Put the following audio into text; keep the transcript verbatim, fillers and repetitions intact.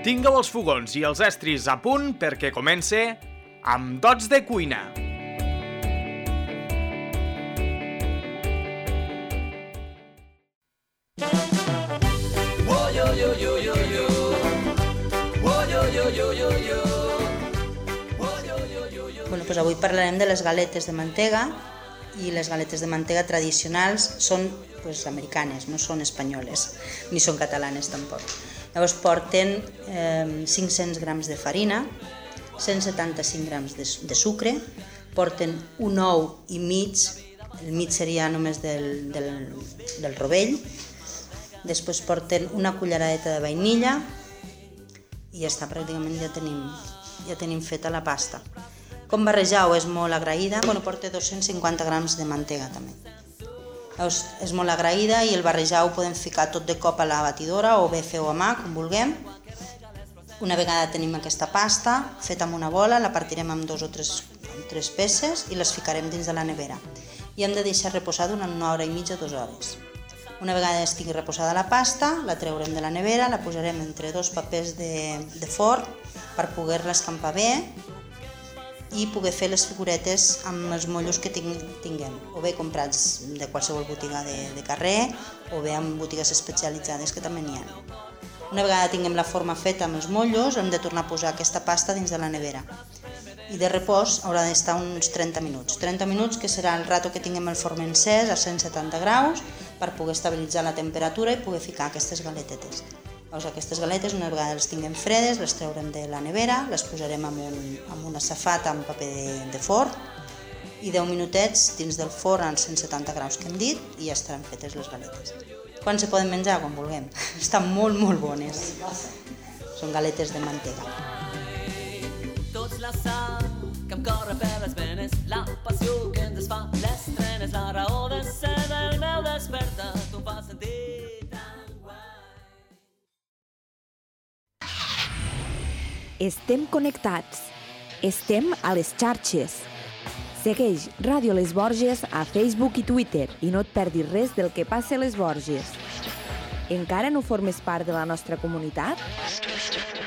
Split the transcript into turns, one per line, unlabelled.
Tingueu els fogons i els estris a punt perquè comence amb Dots de Cuina.
Bueno, doncs avui parlarem de les galetes de mantega, i les galetes de mantega tradicionals són pues, americanes, no són espanyoles, ni són catalanes tampoc. Llavors porten eh, cinc-cents grams de farina, cent setanta-cinc grams de, de sucre, porten un ou i mig, el mig seria només del, del, del rovell, després porten una culleradeta de vainilla i ja està, pràcticament ja tenim, ja tenim feta la pasta. Com barrejau és molt agraïda, bueno, porta dos-cents cinquanta grams de mantega també. Llavors, és molt agraïda i el barrejau podem ficar tot de cop a la batidora o bé fer-ho a mà, com vulguem. Una vegada tenim aquesta pasta feta amb una bola, la partirem en dos o tres, en tres peces i les ficarem dins de la nevera. I hem de deixar reposar durant una hora i mitja, dues hores. Una vegada estigui reposada la pasta, la treurem de la nevera, la posarem entre dos papers de, de forn per poder-la escampar bé i poder fer les figuretes amb els mollos que tinguem, o bé comprats de qualsevol botiga de, de carrer, o bé amb botigues especialitzades que també n'hi ha. Una vegada tinguem la forma feta amb els mollos, hem de tornar a posar aquesta pasta dins de la nevera. I de repòs haurà d'estar uns trenta minuts. trenta minuts que serà el rato que tinguem el forn encès a cent setanta graus per poder estabilitzar la temperatura i poder ficar aquestes galetetes. Llavors, aquestes galetes, una vegada les tinguem fredes, les treurem de la nevera, les posarem en, un, en una safata amb paper de, de forn i deu minutets dins del forn als cent setanta graus que hem dit i ja estaran fetes les galetes. Quan se poden menjar? Quan vulguem. Estan molt, molt bones. Són galetes de mantega. Tots la sang que em corre per les venes, la passió que em desfà les trenes, la raó de ser del meu despertar, tu em fas sentir tan guai.
Estem connectats. Estem a les xarxes. Segueix Ràdio Les Borges a Facebook i Twitter i no et perdis res del que passa a Les Borges. Encara no formes part de la nostra comunitat?